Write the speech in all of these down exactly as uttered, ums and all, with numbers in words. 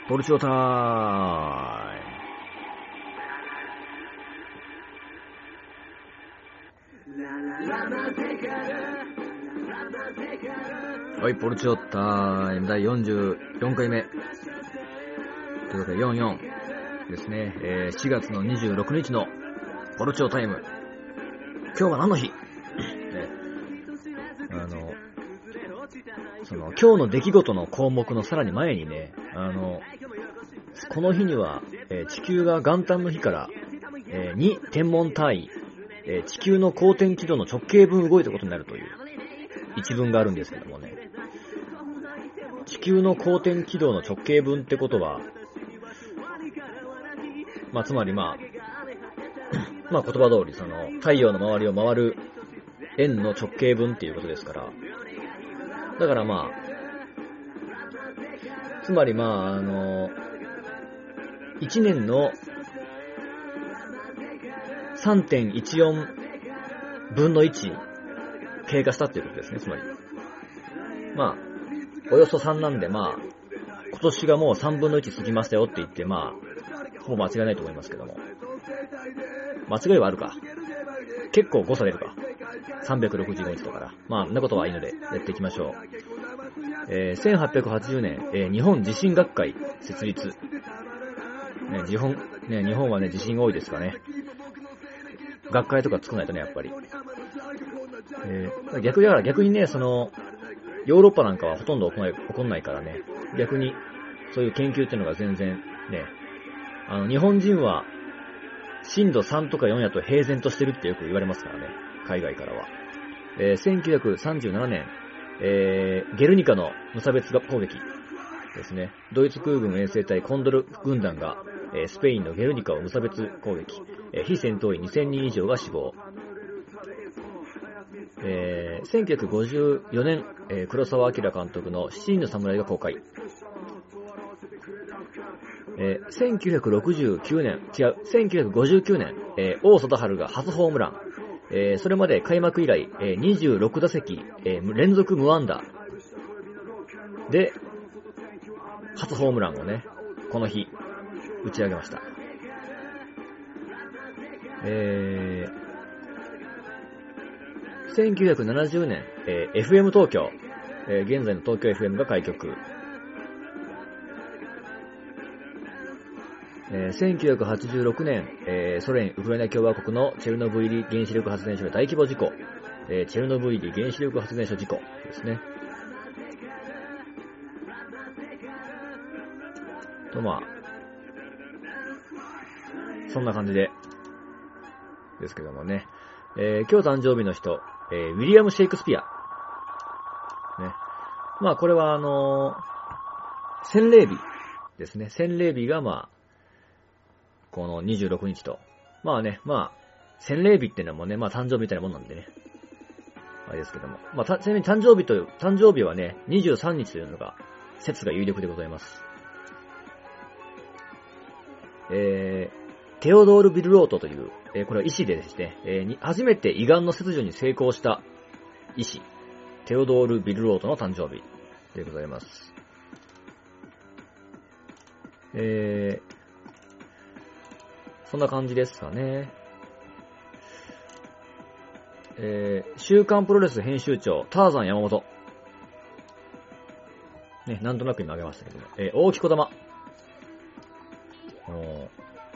ポルチョタイム。はい、ポルチョタイムだいよんじゅうよんかいめ。ということでよんじゅうよんですね。えー、しがつのにじゅうろくにちのポルチョタイム。今日は何の日？ね、あの、その、今日の出来事の項目のさらに前にね、あの、この日には、えー、地球が元旦の日から、えー、に天文単位、えー、地球の公転軌道の直径分動いたことになるという一文があるんですけどもね。地球の公転軌道の直径分ってことは、まあ、つまりまあ、まあ言葉通り、その、太陽の周りを回る円の直径分っていうことですから、だからまあ、つまりまあ、あの、いちねんの さんてんいちよんぶんのいち経過したっていうことですね、つまり。まあ、およそさんなんで、まあ、今年がもうさんぶんのいち過ぎましたよって言って、まあ、ほぼ間違いないと思いますけども。間違いはあるか。結構誤差出るか。さんびゃくろくじゅうごにちとかだ。まあ、そんなことはいいので、やっていきましょう。えー、せんはっぴゃくはちじゅうねん、えー、日本地震学会設立。ね、日本、ね、日本はね、地震多いですかね。学会とか作らないとね、やっぱり。えー、逆だから逆にね、その、ヨーロッパなんかはほとんど起こんない、起こんないからね、逆に、そういう研究っていうのが全然、ね、あの、日本人は、震度さんとかよんやと平然としてるってよく言われますからね、海外からは。えー、せんきゅうひゃくさんじゅうななねん、えー、ゲルニカの無差別攻撃ですね。ドイツ空軍衛生隊コンドル軍団が、えー、スペインのゲルニカを無差別攻撃。えー、非戦闘員にせんにん以上が死亡。えー、せんきゅうひゃくごじゅうよねん、えー、黒澤明監督のしちにんの侍が公開。えー、せんきゅうひゃくろくじゅうきゅうねん、違う、せんきゅうひゃくごじゅうきゅうねん、えー、王貞治が初ホームラン。えー、それまで開幕以来、えー、にじゅうろくだせき、えー、連続無安打で、初ホームランをね、この日、打ち上げました。えー、せんきゅうひゃくななじゅうねん、えー、エフエム 東京、えー、現在の東京 エフエム が開局。えー、せんきゅうひゃくはちじゅうろくねん、えー、ソ連ウクライナ共和国のチェルノブイリ原子力発電所で大規模事故、えー、チェルノブイリ原子力発電所事故ですね。とまあ、そんな感じでですけどもね、えー、今日誕生日の人、えー、ウィリアム・シェイクスピア、ね、まあこれはあのー、洗礼日ですね。洗礼日がまあこのにじゅうろくにちと。まあね、まあ、洗礼日ってのもね、まあ誕生日みたいなもんなんでね。あれですけども。まあ、たちなみに誕生日という、誕生日はね、にじゅうさんにちというのが、説が有力でございます。えー、テオドール・ビルロートという、えー、これは医師でですね、えー、に初めて胃がんの切除に成功した医師、テオドール・ビルロートの誕生日でございます。えー、そんな感じですかね。えー、週刊プロレス編集長、ターザン山本。ね、なんとなく今挙げましたけども。えー、大木小玉。ほう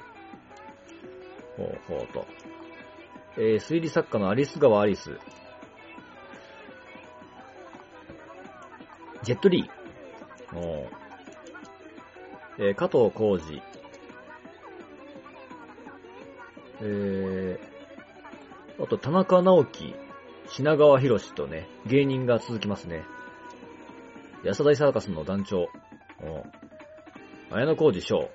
ほうほうと。えー、推理作家のアリス川アリス。ジェットリー。おえー、加藤浩二。えー、あと、田中直樹、品川博士とね、芸人が続きますね。安田大サーカスの団長、お綾野浩二翔。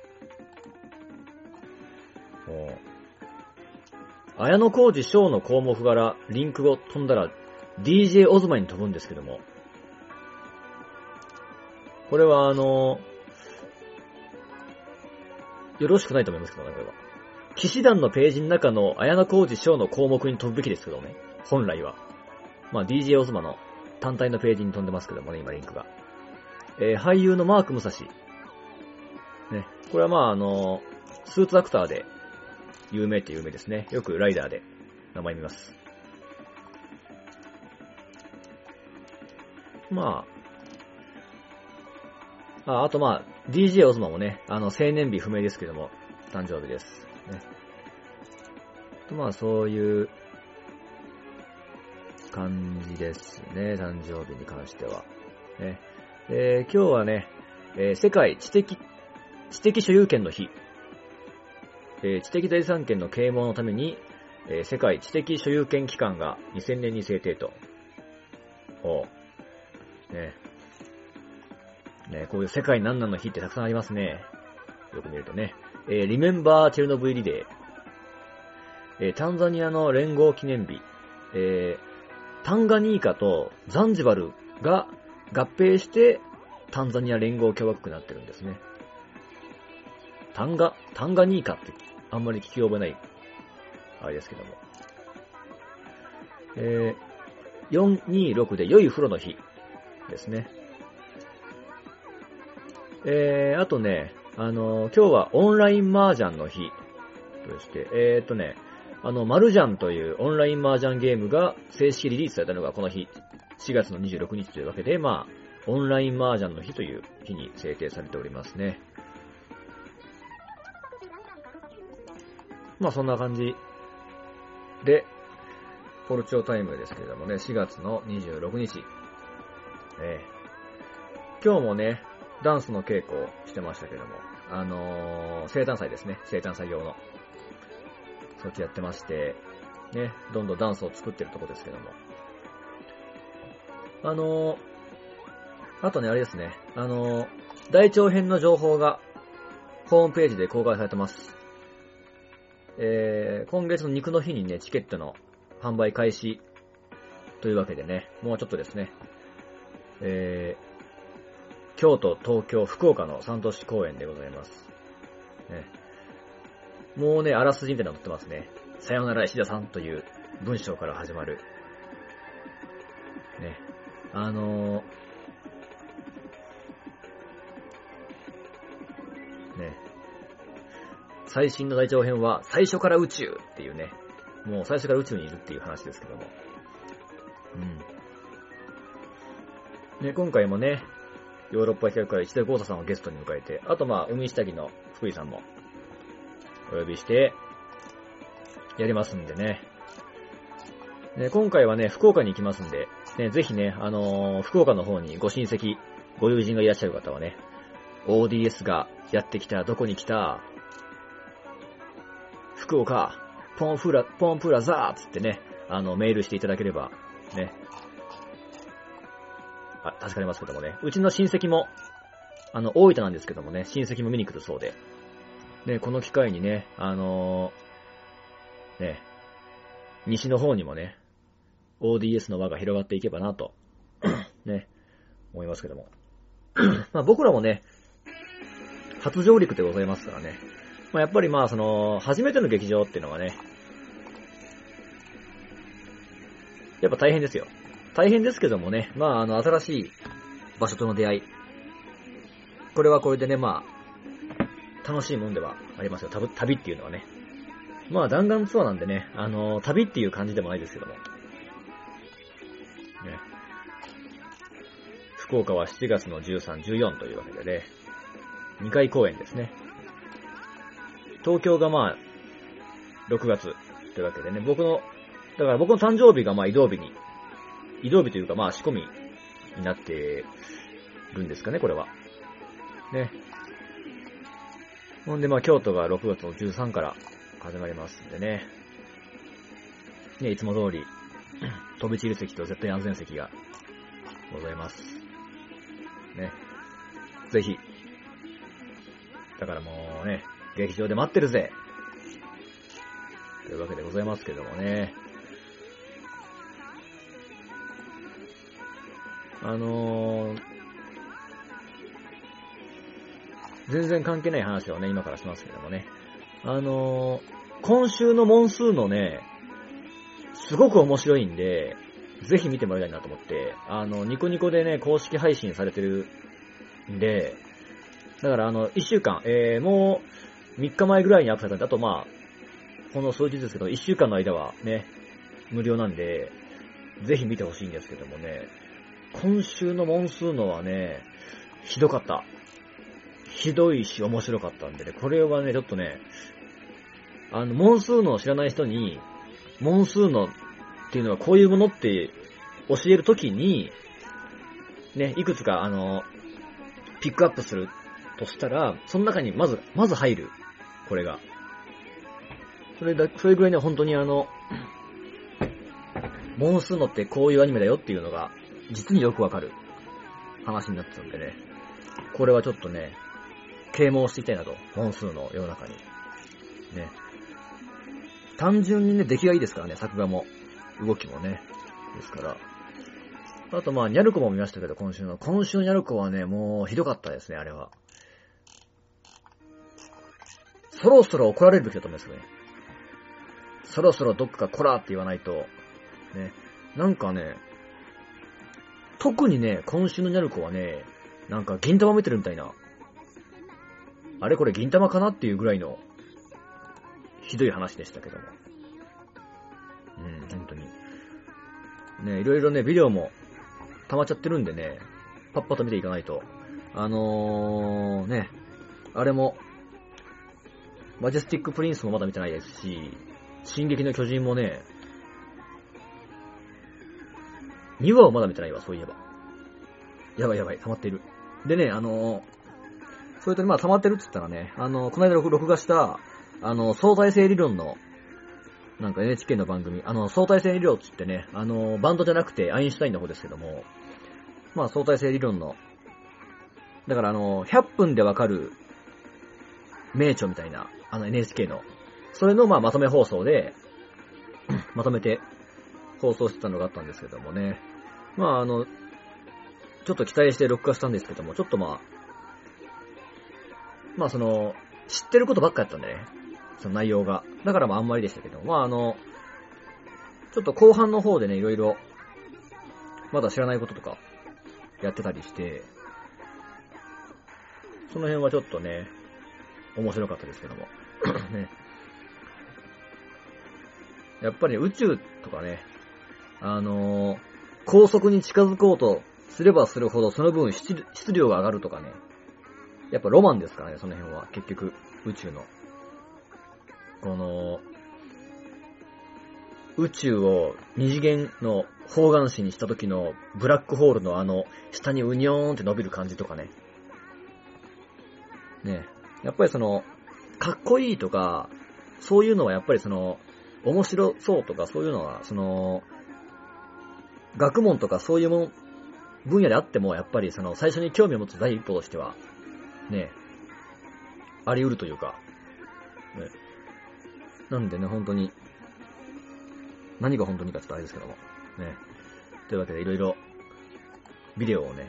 お綾野浩二翔の項目からリンクを飛んだら ディージェー オズマに飛ぶんですけども。これはあの、よろしくないと思いますけどね、これは。騎士団のページの中の綾野浩二翔の項目に飛ぶべきですけどね。本来は。まあ ディージェー オズマの単体のページに飛んでますけどもね、今リンクが。えー、俳優のマーク武蔵。 ね。これはまああの、スーツアクターで有名って有名ですね。よくライダーで名前見ます。まあ、あ、あとまあ、ディージェー オズマもね、あの、生年日不明ですけども、誕生日です。ね。とまあ、そういう感じですね、誕生日に関しては。ね。えー、今日はね、えー、世界知的、知的所有権の日。えー、知的財産権の啓蒙のために、えー、世界知的所有権機関がにせんねんに制定と。おう。ね。ね、こういう世界何々の日ってたくさんありますね。よく見るとね。えー、リメンバーチェルノブイリデー。えー、タンザニアの連合記念日。えー、タンガニーカとザンジバルが合併してタンザニア連合共和国になってるんですね。タンガ、タンガニーカってあんまり聞き覚えない、あれですけども。えー、よんにろくで良い風呂の日ですね。えー、あとね、あのー、今日はオンライン麻雀の日として、えーっとね、あの、マルジャンというオンライン麻雀ゲームが正式リリースされたのがこの日、しがつのにじゅうろくにちというわけで、まあ、オンライン麻雀の日という日に制定されておりますね。まあ、そんな感じで、ポルチョタイムですけれどもね、しがつのにじゅうろくにち。えー、今日もね、ダンスの稽古をしてましたけども、あのー、生誕祭ですね。生誕祭用の。そっちやってまして、ね、どんどんダンスを作ってるとこですけども。あのー、あとね、あれですね、あのー、大長編の情報が、ホームページで公開されてます。えー、今月の肉の日にね、チケットの販売開始というわけでね、もうちょっとですね、えー、京都、東京、福岡のさん都市公演でございます。ね、もうね、あらすじみたいなの載ってますね。さよなら石田さんという文章から始まる。ね。あのー、ね。最新の大長編は最初から宇宙っていうね。もう最初から宇宙にいるっていう話ですけども。うん。ね、今回もね、ヨーロッパ企画から石田豪太さんをゲストに迎えて、あとまあ、海下着の福井さんもお呼びして、やりますんでね。ね、今回はね、福岡に行きますんで、ね、ぜひね、あのー、福岡の方にご親戚、ご友人がいらっしゃる方はね、オーディーエス がやってきた、どこに来た、福岡、ポンフラ、ポンプラザーつってね、あの、メールしていただければ、ね、あ、助かりますけどもね。うちの親戚も、あの、大分なんですけどもね、親戚も見に来るそうで。ね、この機会にね、あのー、ね、西の方にもね、オーディーエス の輪が広がっていけばなと、ね、思いますけども。まあ僕らもね、初上陸でございますからね。まあやっぱりまあその、初めての劇場っていうのはね、やっぱ大変ですよ。大変ですけどもね、まああの新しい場所との出会い。これはこれでね、まあ、楽しいもんではありますよ。旅、旅っていうのはね。まあ弾丸ツアーなんでね、あの、旅っていう感じでもないですけども。ね。福岡はしちがつのじゅうさん、じゅうよんというわけでね、にかい公演ですね。東京がまあ、ろくがつというわけでね、僕の、だから僕の誕生日がまあ移動日に、移動日というかまあ仕込みになってるんですかね、これは。ね。ほんでまあ京都がろくがつのじゅうさんから始まりますんでね。ね、いつも通り、飛び散る席と絶対安全席がございます。ね。ぜひ。だからもうね、劇場で待ってるぜというわけでございますけどもね。あのー、全然関係ない話をね、今からしますけどもね。あのー、今週のモンスーンのね、すごく面白いんで、ぜひ見てもらいたいなと思って、あの、ニコニコでね、公式配信されてるんで、 だからあの、いっしゅうかん、えー、もうみっかまえぐらいにアップされたんで、あとまあ、この数日ですけど、いっしゅうかんの間はね、無料なんで、ぜひ見てほしいんですけどもね、今週のモンスーノはね、ひどかった。ひどいし面白かったんでね、これはね、ちょっとね、あの、モンスーノを知らない人に、モンスーノっていうのはこういうものって教えるときに、ね、いくつかあの、ピックアップするとしたら、その中にまず、まず入る。これが。それだ、それぐらいね、本当にあの、モンスーノってこういうアニメだよっていうのが、実によくわかる話になってたんでね。これはちょっとね、啓蒙していきたいなと。モンスーノ世の中に。ね。単純にね、出来がいいですからね、作画も。動きもね。ですから。あとまあ、ニャルコも見ましたけど、今週の。今週のニャルコはね、もうひどかったですね、あれは。そろそろ怒られるべきだと思うんですよね。そろそろどっかコラって言わないと、ね。なんかね、特にね、今週のニャルコはね、なんか銀玉見てるみたいな。あれこれ銀玉かなっていうぐらいの、ひどい話でしたけども。うん、本当に。ね、いろいろね、ビデオも溜まっちゃってるんでね、パッパと見ていかないと。あのー、ね、あれも、マジェスティックプリンスもまだ見てないですし、進撃の巨人もね、にわをまだ見てないわ、そういえば。やばいやばい、溜まっている。でね、あのー、それとまあ溜まってるって言ったらね、あのー、この間録画した、あのー、相対性理論の、なんか エヌエイチケー の番組、あの、相対性理論って言ってね、あの、バンドじゃなくてアインシュタインの方ですけども、まあ相対性理論の、だからあの、ひゃっぷんでわかる名著みたいな、あの エヌエイチケー の、それのまあまとめ放送で、まとめて放送してたのがあったんですけどもね、まああの、ちょっと期待して録画したんですけども、ちょっとまあ、まあその、知ってることばっかやったんでね、その内容が。だからまああんまりでしたけど、まああの、ちょっと後半の方でね、いろいろ、まだ知らないこととか、やってたりして、その辺はちょっとね、面白かったですけども。ね。やっぱり宇宙とかね、あのー、高速に近づこうとすればするほどその分質量が上がるとかね。やっぱロマンですからね、その辺は。結局、宇宙の。この、宇宙を二次元の方眼紙にした時のブラックホールのあの、下にうにょーんって伸びる感じとかね。ね。やっぱりその、かっこいいとか、そういうのはやっぱりその、面白そうとかそういうのは、その、学問とかそういうもの、分野であっても、やっぱりその、最初に興味を持つ第一歩としては、ね、あり得るというか、ね。なんでね、本当に、何が本当にかちょっとあれですけども、ね。というわけで、いろいろ、ビデオをね、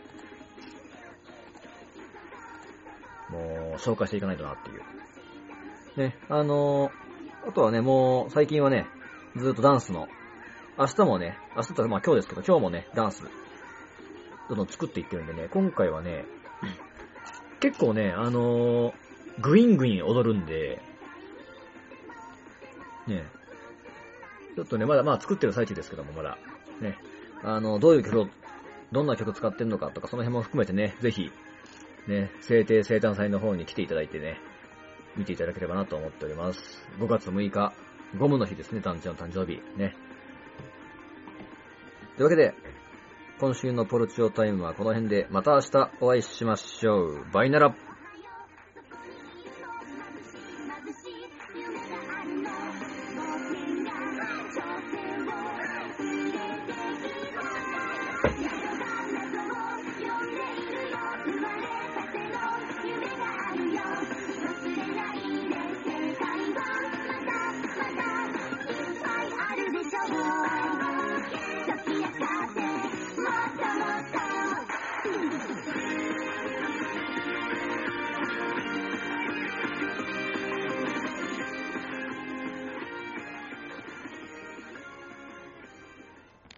もう、紹介していかないとなっていう。ね、あのー、あとはね、もう、最近はね、ずっとダンスの、明日もね、明日とはまあ今日ですけど、今日もね、ダンス、どんどん作っていってるんでね、今回はね、結構ね、あのー、グイングイン踊るんで、ね、ちょっとね、まだまあ作ってる最中ですけども、まだ、ね、あの、どういう曲を、どんな曲使ってんのかとか、その辺も含めてね、ぜひ、ね、制定生誕祭の方に来ていただいてね、見ていただければなと思っております。ごがつむいか、ゴムの日ですね、団長の誕生日。ね。というわけで、今週のポルチオタイムはこの辺で、また明日お会いしましょう。バイナラ。